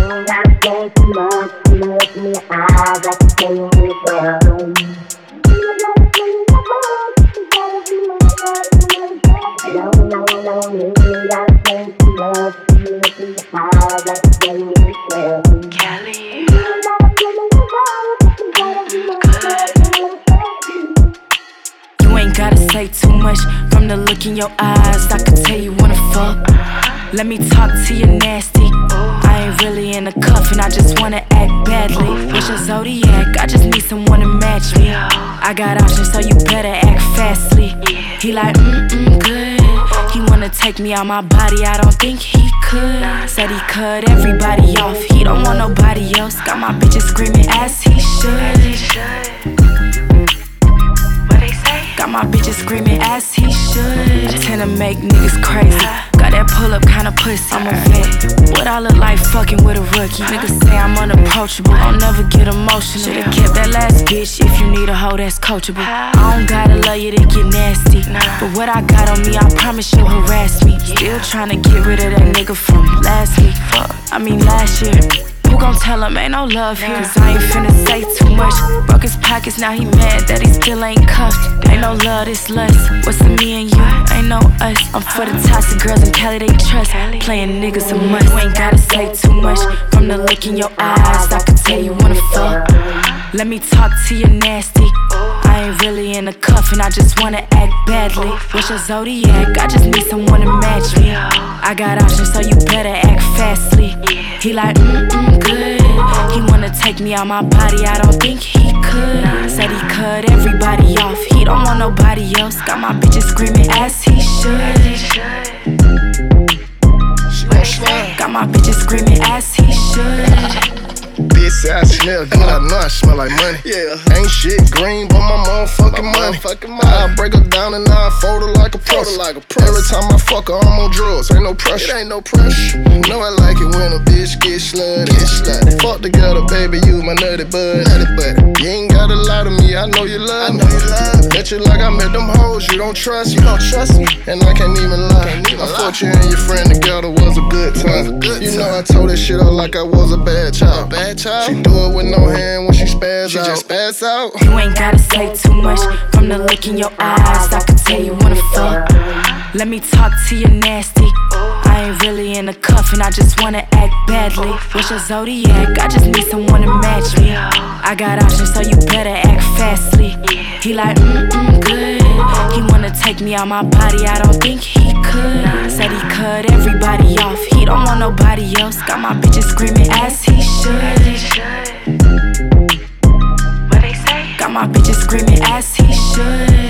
Say too much from the look in your eyes. I can tell you wanna fuck. Let me talk to you nasty. I ain't really in a cuff and I just wanna act badly. What's your zodiac? I just need someone to match me. I got options, so you better act fastly. He like, good. He wanna take me out my body, I don't think he could. Said he cut everybody off, he don't want nobody else. Got my bitches screaming as he should. Got my bitches screaming as he should. I tend to make niggas crazy. Got that pull up kinda pussy. I'm a vet. What I look like fucking with a rookie. Niggas say I'm unapproachable. I'll never get emotional. Should've kept that last bitch if you need a hoe that's coachable. I don't gotta love you to get nasty. But what I got on me, I promise you'll harass me. Still tryna get rid of that nigga from last week. Last year. Who gon' tell him ain't no love here? Cause I ain't finna say too much. Broke his pockets, now he mad that he still ain't cuffed. Ain't no love, this lust. What's the me and you? Ain't no us. I'm for the toxic girls in Cali, they trust. Playing niggas a must. You ain't gotta say too much. From the look in your eyes, I can tell you wanna fuck. Let me talk to you nasty. I ain't really in a cuff and I just wanna act badly. What's your zodiac? I just need someone to match me. I got options, so you better act fastly. He like, good. He wanna take me out my body, I don't think he could. Said he cut everybody off, he don't want nobody else. Got my bitches screaming as he should. Got my bitches screaming as he should. Bitch say I smell good, I know I smell like money. Yeah. Ain't shit green but my motherfucking money. I break her down and I fold her like a press. Every time I fuck her, I'm on drugs. Ain't no pressure. It ain't no pressure. Know I like it when a bitch get slutty. Fuck together, baby, you my nutty bud. You ain't gotta lie to me, I know you love me. Bet you like I met them hoes, you don't trust me. And I can't even lie. I fucked you and your friend together, was a good time. You know I told that shit up like I was a bad child. She do it with no hand when she spaz out. Just spaz out. You ain't gotta say too much. From the look in your eyes, I can tell you wanna fuck. Let me talk to you nasty. I ain't really in a cuff and I just wanna act badly. What's your zodiac? I just need someone to match me. I got options, so you better act fastly. He like, good. He wanna take me out my body, I don't think he could. Said he cut everybody off, he don't want nobody else. Got my bitches screaming as he should. Got my bitches screaming as he should.